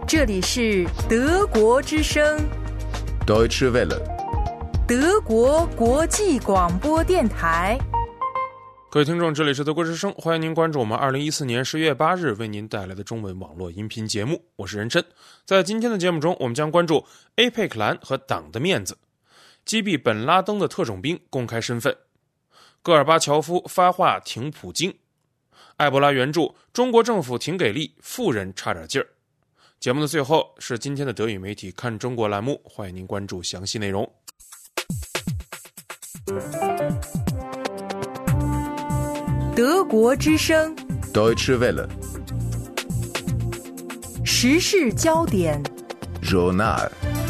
这里是德国之声 Deutsche Welle， 德国国际广播电台。 各位听众，这里是德国之声，欢迎您关注我们2014年10月8日为您带来的中文网络音频节目，我是任琛。在今天的节目中，我们将关注 APEC 蓝和党的面子，击毙本拉登的特种兵公开身份，戈尔巴乔夫发话挺普京，埃博拉援助，中国政府挺给力，富人差点劲儿。节目的最后是今天的德语媒体看中国栏目，欢迎您关注详细内容。 德国之声 Deutsche Welle， 时事焦点 Journal。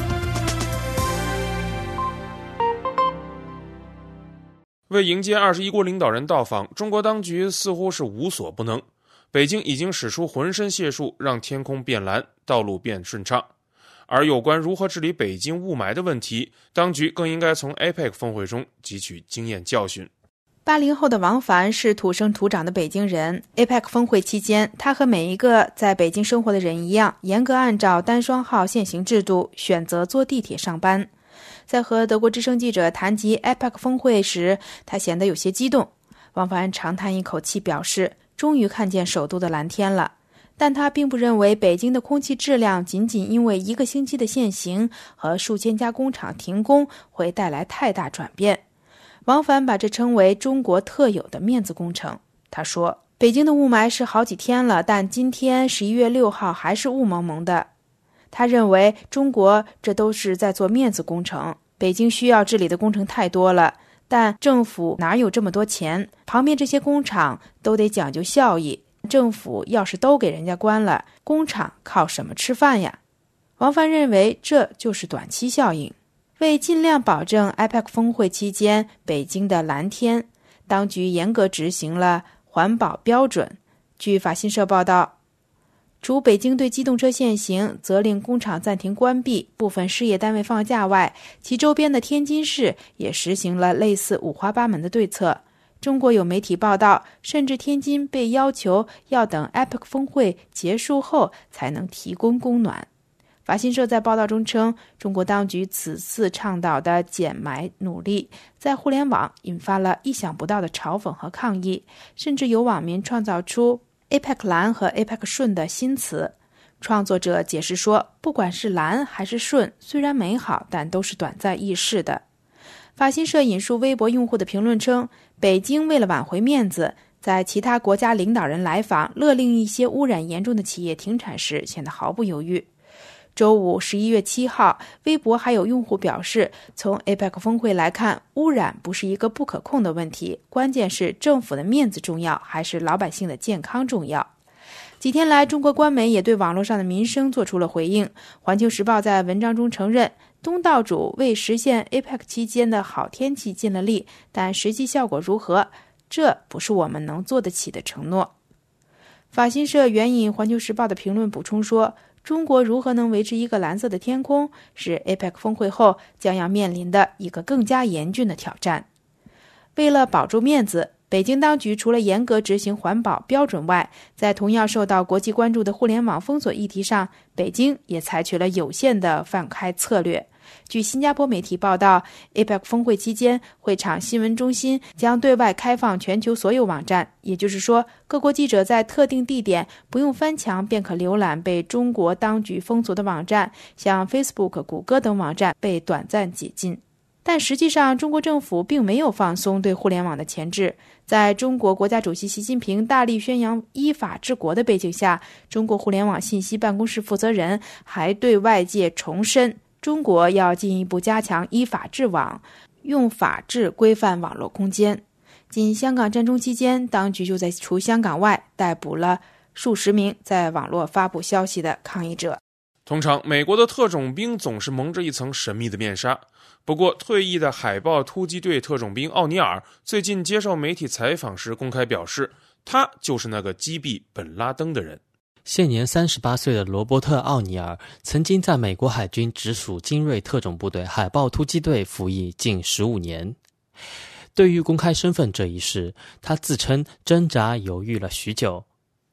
为迎接21国领导人到访，中国当局似乎是无所不能。北京已经使出浑身解数，让天空变蓝，道路变顺畅。而有关如何治理北京雾霾的问题，当局更应该从 APEC 峰会中汲取经验教训。 80后的王凡是土生土长的北京人。APEC 峰会期间，他和每一个在北京生活的人一样，严格按照单双号限行制度选择坐地铁上班。在和德国之声记者谈及 APEC 峰会时，他显得有些激动。王凡长叹一口气，表示终于看见首都的蓝天了。但他并不认为北京的空气质量仅仅因为1个星期的限行和数千家工厂停工会带来太大转变。王凡把这称为中国特有的面子工程。他说，北京的雾霾是好几天了，但今天11月6号还是雾蒙蒙的。他认为中国这都是在做面子工程，北京需要治理的工程太多了，但政府哪有这么多钱？旁边这些工厂都得讲究效益，政府要是都给人家关了，工厂靠什么吃饭呀？王凡认为这就是短期效应。为尽量保证 APEC 峰会期间北京的蓝天，当局严格执行了环保标准。据法新社报道，除北京对机动车限行，责令工厂暂停关闭，部分事业单位放假外，其周边的天津市也实行了类似五花八门的对策。中国有媒体报道，甚至天津被要求要等 APEC 峰会结束后才能提供供暖。法新社在报道中称，中国当局此次倡导的减霾努力在互联网引发了意想不到的嘲讽和抗议，甚至有网民创造出 APEC 蓝和 APEC 顺的新词。创作者解释说，不管是蓝还是顺，虽然美好，但都是短暂易逝的。法新社引述微博用户的评论称，北京为了挽回面子，在其他国家领导人来访勒令一些污染严重的企业停产时显得毫不犹豫。周五11月7号，微博还有用户表示，从 APEC 峰会来看，污染不是一个不可控的问题，关键是政府的面子重要还是老百姓的健康重要。几天来，中国官媒也对网络上的民声做出了回应。环球时报在文章中承认，东道主为实现 APEC 期间的好天气尽了力，但实际效果如何，这不是我们能做得起的承诺。法新社援引环球时报的评论补充说，中国如何能维持一个蓝色的天空，是 APEC 峰会后将要面临的一个更加严峻的挑战。为了保住面子，北京当局除了严格执行环保标准外，在同样受到国际关注的互联网封锁议题上，北京也采取了有限的放开策略。据新加坡媒体报道， APEC 峰会期间，会场新闻中心将对外开放全球所有网站，也就是说，各国记者在特定地点不用翻墙便可浏览被中国当局封锁的网站，像 Facebook、谷歌等网站被短暂解禁。但实际上，中国政府并没有放松对互联网的钳制。在中国国家主席习近平大力宣扬依法治国的背景下，中国互联网信息办公室负责人还对外界重申，中国要进一步加强依法治网，用法治规范网络空间。仅香港战争期间，当局就在除香港外逮捕了数十名在网络发布消息的抗议者。 通常，美国的特种兵总是蒙着一层神秘的面纱。不过，退役的海豹突击队特种兵奥尼尔最近接受媒体采访时公开表示，他就是那个击毙本拉登的人。 现年38岁的罗伯特·奥尼尔曾经在美国海军直属精锐特种部队海豹突击队服役近15年。对于公开身份这一事，他自称挣扎犹豫了许久。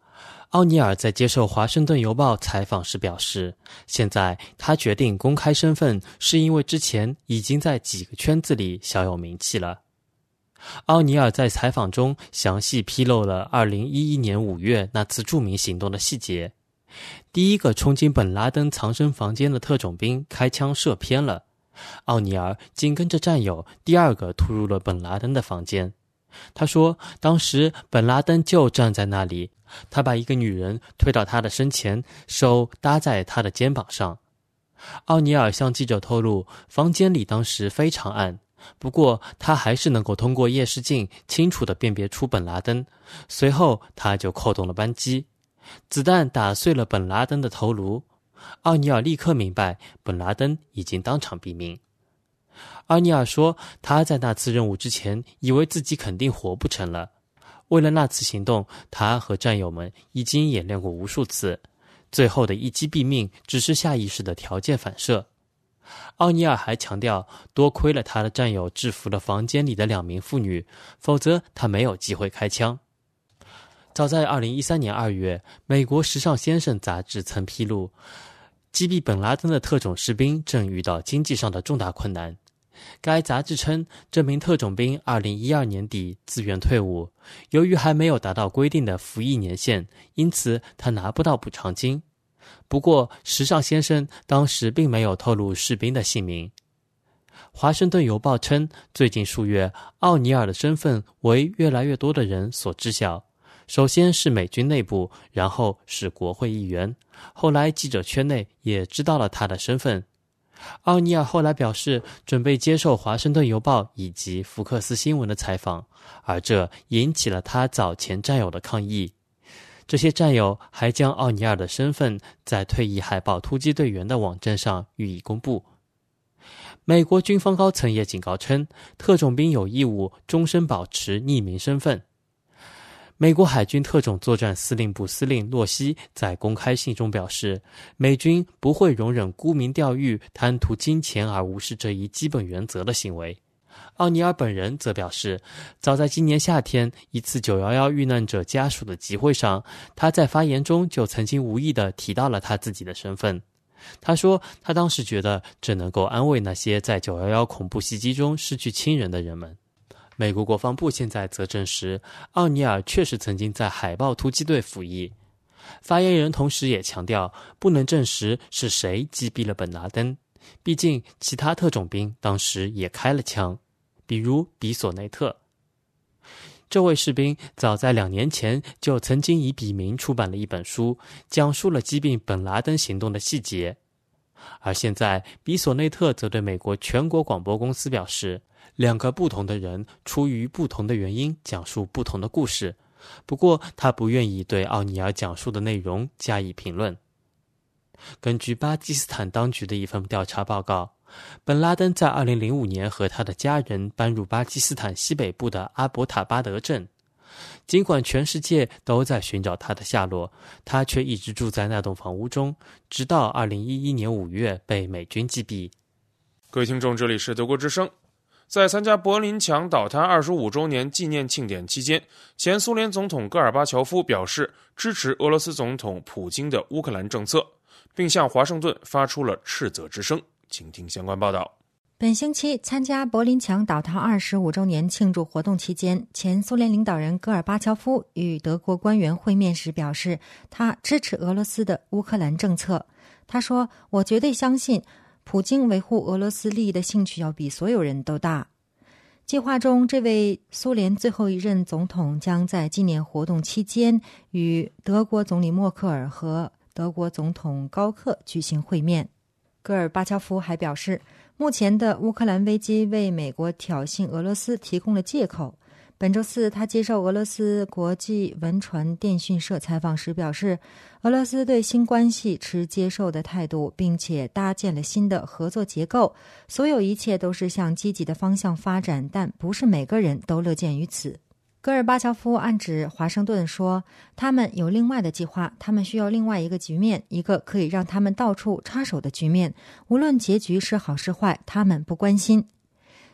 奥尼尔在接受《华盛顿邮报》采访时表示，现在他决定公开身份，是因为之前已经在几个圈子里小有名气了。奥尼尔在采访中详细披露了2011年5月那次著名行动的细节。第一个冲进本拉登藏身房间的特种兵开枪射偏了，奥尼尔紧跟着战友第二个突入了本拉登的房间。他说，当时本拉登就站在那里，他把一个女人推到他的身前，手搭在他的肩膀上。奥尼尔向记者透露，房间里当时非常暗，不过他还是能够通过夜视镜清楚地辨别出本拉登。随后他就扣动了扳机，子弹打碎了本拉登的头颅。奥尼尔立刻明白本拉登已经当场毙命。奥尼尔说，他在那次任务之前以为自己肯定活不成了。为了那次行动，他和战友们已经演练过无数次，最后的一击毙命只是下意识的条件反射。奥尼尔还强调，多亏了他的战友制服了房间里的2名妇女，否则他没有机会开枪。早在2013年2月，美国《时尚先生》杂志曾披露，击毙本拉登的特种士兵正遇到经济上的重大困难。该杂志称，这名特种兵2012年底自愿退伍，由于还没有达到规定的服役年限，因此他拿不到补偿金。不过，时尚先生当时并没有透露士兵的姓名。华盛顿邮报称，最近数月，奥尼尔的身份为越来越多的人所知晓。首先是美军内部，然后是国会议员，后来记者圈内也知道了他的身份。奥尼尔后来表示，准备接受《华盛顿邮报》以及福克斯新闻的采访，而这引起了他早前战友的抗议。这些战友还将奥尼尔的身份在退役海豹突击队员的网站上予以公布。美国军方高层也警告称，特种兵有义务终身保持匿名身份。美国海军特种作战司令部司令洛西在公开信中表示，美军不会容忍沽名钓誉、贪图金钱而无视这一基本原则的行为。奥尼尔本人则表示，早在今年夏天一次911遇难者家属的集会上，他在发言中就曾经无意地提到了他自己的身份。他说，他当时觉得这能够安慰那些在911恐怖袭击中失去亲人的人们。美国国防部现在则证实，奥尼尔确实曾经在海豹突击队服役。发言人同时也强调，不能证实是谁击毙了本拉登，毕竟其他特种兵当时也开了枪，比如比索内特。这位士兵早在2年前就曾经以笔名出版了一本书，讲述了击毙本拉登行动的细节。而现在，比索内特则对美国全国广播公司表示，2个不同的人出于不同的原因讲述不同的故事，不过他不愿意对奥尼尔讲述的内容加以评论。根据巴基斯坦当局的一份调查报告，本拉登在2005年和他的家人搬入巴基斯坦西北部的阿伯塔巴德镇。尽管全世界都在寻找他的下落，他却一直住在那栋房屋中，直到2011年5月被美军击毙。 各位听众，这里是德国之声。在参加柏林墙倒塌25周年纪念庆典期间，前苏联总统戈尔巴乔夫表示支持俄罗斯总统普京的乌克兰政策，并向华盛顿发出了斥责之声。请听相关报道。 本星期参加柏林墙倒塌25周年庆祝活动期间，前苏联领导人戈尔巴乔夫与德国官员会面时表示，他支持俄罗斯的乌克兰政策。他说，我绝对相信普京维护俄罗斯利益的兴趣要比所有人都大。计划中，这位苏联最后一任总统将在纪念活动期间与德国总理默克尔和德国总统高克举行会面。戈尔巴乔夫还表示，目前的乌克兰危机为美国挑衅俄罗斯提供了借口。本周四，他接受俄罗斯国际文传电讯社采访时表示，俄罗斯对新关系持接受的态度，并且搭建了新的合作结构，所有一切都是向积极的方向发展，但不是每个人都乐见于此。戈尔巴乔夫暗指华盛顿说，他们有另外的计划，他们需要另外一个局面，一个可以让他们到处插手的局面，无论结局是好是坏，他们不关心。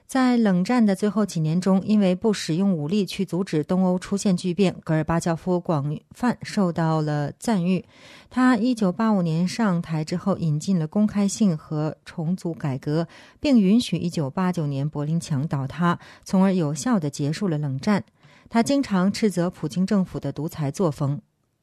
在冷战的最后几年中，因为不使用武力去阻止东欧出现巨变，戈尔巴乔夫广泛受到了赞誉。他1985年上台之后，引进了公开性和重组改革，并允许1989年柏林墙倒塌，从而有效地结束了冷战。他经常斥责普京政府的独裁作风。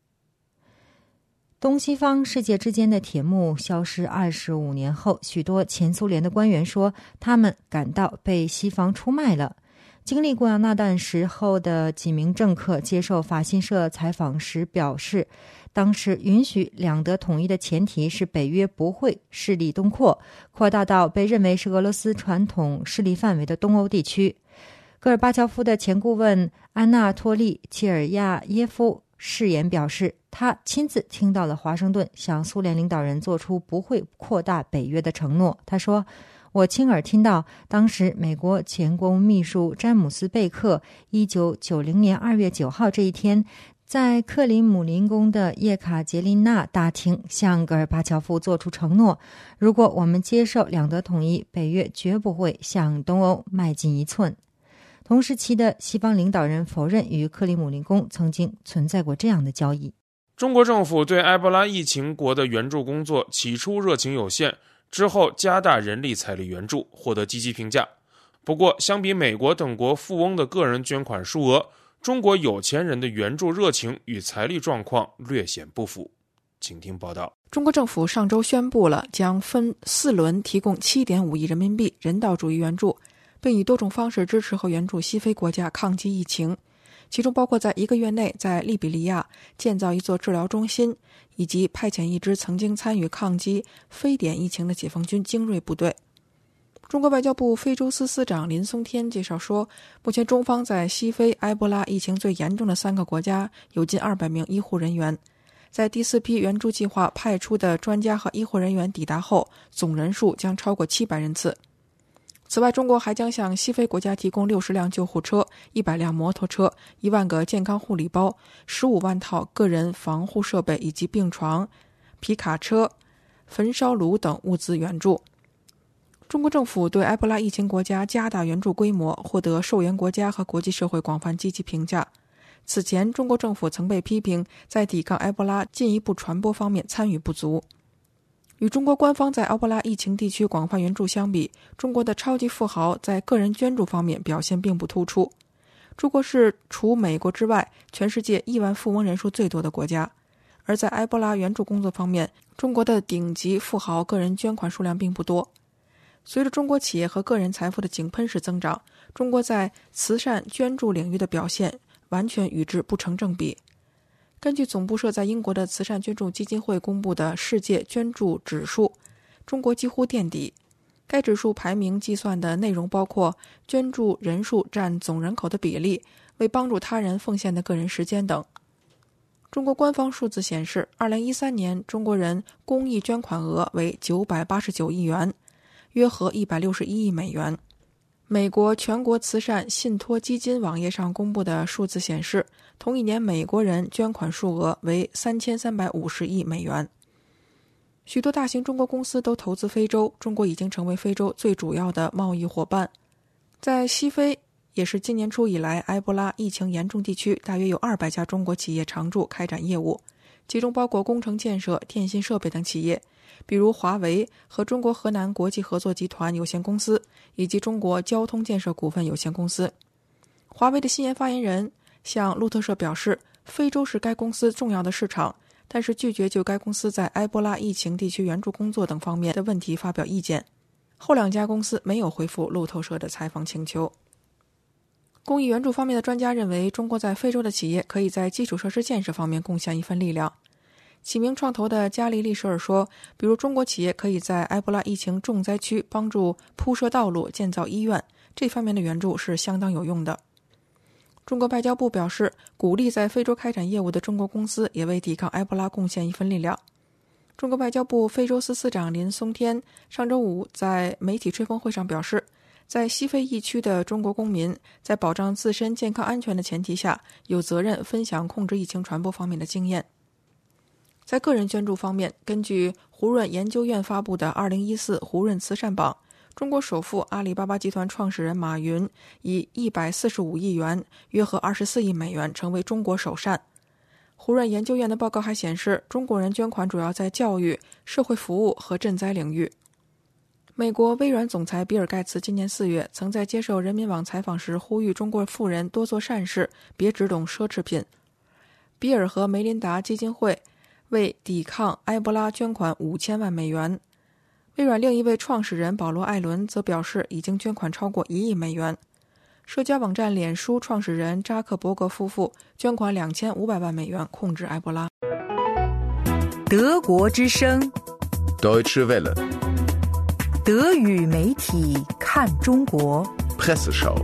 东西方世界之间的铁幕消失25年后，许多前苏联的官员说，他们感到被西方出卖了。经历过那段时候的几名政客接受法新社采访时表示，当时允许两德统一的前提是北约不会势力东扩大到被认为是俄罗斯传统势力范围的东欧地区。戈尔巴乔夫的前顾问安纳托利·切尔亚耶夫誓言表示，他亲自听到了华盛顿向苏联领导人做出不会扩大北约的承诺。他说，我亲耳听到当时美国前国务秘书詹姆斯·贝克1990年2月9号这一天，在克里姆林宫的叶卡捷琳娜大厅向戈尔巴乔夫做出承诺，如果我们接受两德统一，北约绝不会向东欧迈进一寸。同时期的西方领导人否认与克里姆林宫曾经存在过这样的交易。 中国政府对埃博拉疫情国的援助工作起初热情有限，之后加大人力财力援助，获得积极评价。不过相比美国等国富翁的个人捐款数额，中国有钱人的援助热情与财力状况略显不符。请听报道。 中国政府上周宣布了将分4轮提供 7.5 亿人民币人道主义援助，并以多种方式支持和援助西非国家抗击疫情，其中包括在1个月内在利比里亚建造一座治疗中心，以及派遣一支曾经参与抗击非典疫情的解放军精锐部队。中国外交部非洲司司长林松天介绍说，目前中方在西非埃博拉疫情最严重的3个国家有近200名医护人员，在第4批援助计划派出的专家和医护人员抵达后，总人数将超过700人次。此外，中国还将向西非国家提供60辆救护车、100辆摩托车、1万个健康护理包、15万套个人防护设备以及病床、皮卡车、焚烧炉等物资援助。中国政府对埃博拉疫情国家加大援助规模，获得受援国家和国际社会广泛积极评价。此前，中国政府曾被批评在抵抗埃博拉进一步传播方面参与不足。与中国官方在埃博拉疫情地区广泛援助相比，中国的超级富豪在个人捐助方面表现并不突出。中国是除美国之外全世界亿万富翁人数最多的国家，而在埃博拉援助工作方面，中国的顶级富豪个人捐款数量并不多。随着中国企业和个人财富的井喷式增长，中国在慈善捐助领域的表现完全与之不成正比。根据总部设在英国的慈善捐助基金会公布的世界捐助指数，中国几乎垫底。该指数排名计算的内容包括捐助人数占总人口的比例、为帮助他人奉献的个人时间等。中国官方数字显示，2013年中国人公益捐款额为989亿元，约合161亿美元。美国全国慈善信托基金网页上公布的数字显示，同一年美国人捐款数额为3350亿美元。许多大型中国公司都投资非洲，中国已经成为非洲最主要的贸易伙伴。在西非，也是今年初以来埃博拉疫情严重地区，大约有200家中国企业常驻开展业务，其中包括工程建设、电信设备等企业，比如华为和中国河南国际合作集团有限公司以及中国交通建设股份有限公司。华为的新闻发言人向路透社表示，非洲是该公司重要的市场，但是拒绝就该公司在埃博拉疫情地区援助工作等方面的问题发表意见。后2家公司没有回复路透社的采访请求。公益援助方面的专家认为，中国在非洲的企业可以在基础设施建设方面贡献一份力量。起名创投的加利利舍尔说，比如中国企业可以在埃博拉疫情重灾区帮助铺设道路、建造医院，这方面的援助是相当有用的。中国外交部表示，鼓励在非洲开展业务的中国公司也为抵抗埃博拉贡献一份力量。中国外交部非洲司司长林松天上周五在媒体吹风会上表示，在西非疫区的中国公民在保障自身健康安全的前提下，有责任分享控制疫情传播方面的经验。在个人捐助方面，根据胡润研究院发布的2014胡润慈善榜， 中国首富阿里巴巴集团创始人马云以145亿元，约合24亿美元，成为中国首善。胡润研究院的报告还显示，中国人捐款主要在教育、社会服务和赈灾领域。美国微软总裁比尔·盖茨今年4月曾在接受人民网采访时呼吁中国富人多做善事，别只懂奢侈品。比尔和梅琳达基金会为抵抗埃博拉捐款5000万美元。微软另一位创始人保罗·艾伦则表示已经捐款超过1亿美元。社交网站脸书创始人扎克伯格夫妇捐款2500万美元控制埃博拉。 德国之声 Deutsche Welle. 德语媒体看中国 Presseschau.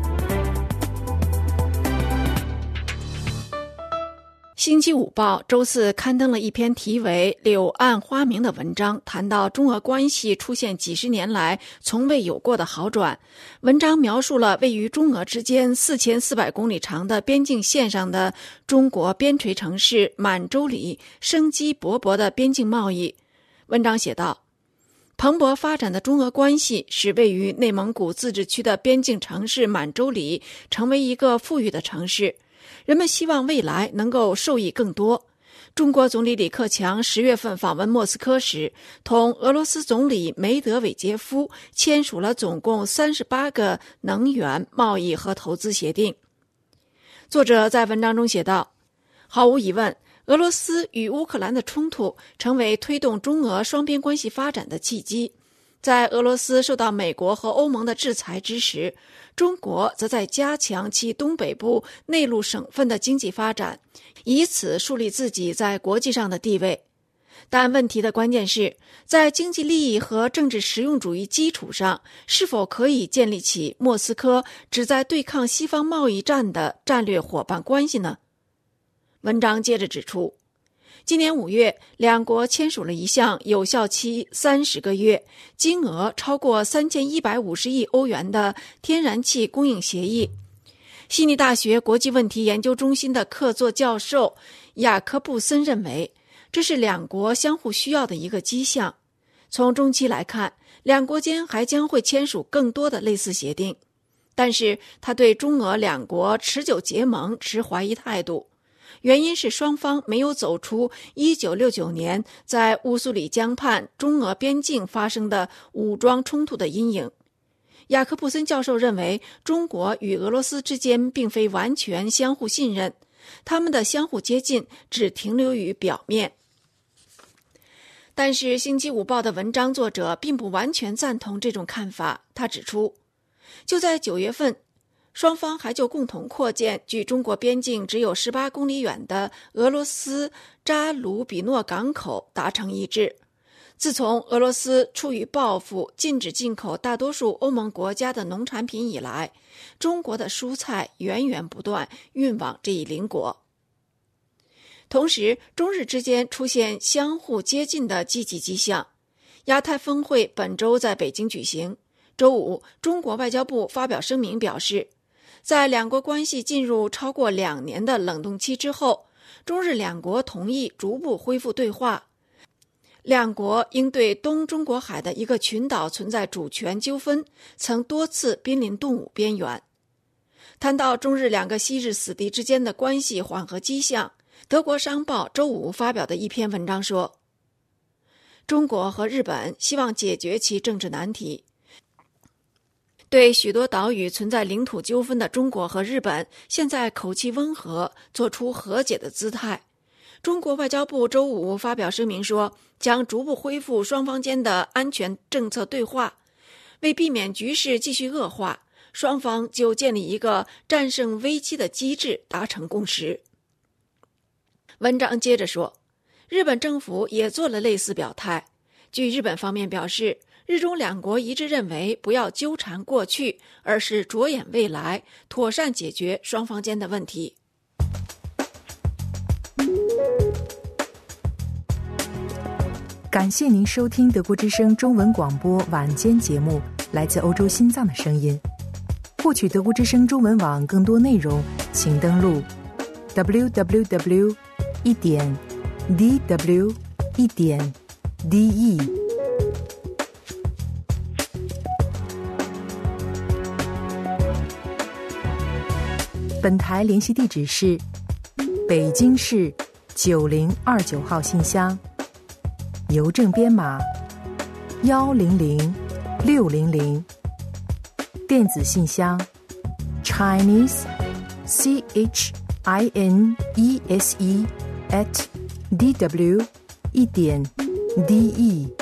星期五报周四刊登了一篇题为《柳暗花明》的文章，谈到中俄关系出现几十年来从未有过的好转。文章描述了位于中俄之间4400公里长的边境线上的中国边陲城市满洲里生机勃勃的边境贸易。文章写道，蓬勃发展的中俄关系使位于内蒙古自治区的边境城市满洲里成为一个富裕的城市，人们希望未来能够受益更多。中国总理李克强10月份访问莫斯科时，同俄罗斯总理梅德韦杰夫签署了总共38个能源、贸易和投资协定。作者在文章中写道，毫无疑问，俄罗斯与乌克兰的冲突成为推动中俄双边关系发展的契机。在俄罗斯受到美国和欧盟的制裁之时，中国则在加强其东北部内陆省份的经济发展，以此树立自己在国际上的地位。但问题的关键是，在经济利益和政治实用主义基础上，是否可以建立起莫斯科旨在对抗西方贸易战的战略伙伴关系呢？文章接着指出，今年5月，两国签署了一项有效期30个月、金额超过3150亿欧元的天然气供应协议。悉尼大学国际问题研究中心的客座教授雅科布森认为，这是两国相互需要的一个迹象。从中期来看，两国间还将会签署更多的类似协定。但是他对中俄两国持久结盟持怀疑态度。原因是双方没有走出1969年在乌苏里江畔中俄边境发生的武装冲突的阴影。雅科布森教授认为，中国与俄罗斯之间并非完全相互信任，他们的相互接近只停留于表面。但是星期五报的文章作者并不完全赞同这种看法。他指出，就在9月份，双方还就共同扩建距中国边境只有18公里远的俄罗斯扎卢比诺港口达成一致。自从俄罗斯出于报复禁止进口大多数欧盟国家的农产品以来，中国的蔬菜源源不断运往这一邻国。同时，中日之间出现相互接近的积极迹象。亚太峰会本周在北京举行。周五，中国外交部发表声明表示，在两国关系进入超过2年的冷冻期之后，中日两国同意逐步恢复对话。两国应对东中国海的一个群岛存在主权纠纷，曾多次濒临动武边缘。谈到中日两个昔日死敌之间的关系缓和迹象，德国商报周五发表的一篇文章说，中国和日本希望解决其政治难题。对许多岛屿存在领土纠纷的中国和日本现在口气温和，做出和解的姿态。中国外交部周五发表声明说，将逐步恢复双方间的安全政策对话。为避免局势继续恶化，双方就建立一个战胜危机的机制达成共识。文章接着说，日本政府也做了类似表态。据日本方面表示，日中两国一致认为不要纠缠过去，而是着眼未来，妥善解决双方间的问题。 感谢您收听德国之声中文广播晚间节目，来自欧洲心脏的声音。获取德国之声中文网更多内容，请登录 www.dw.de 本台联系地址是北京市9029号信箱，邮政编码100600，电子信箱 ChineseChinese@dw1.de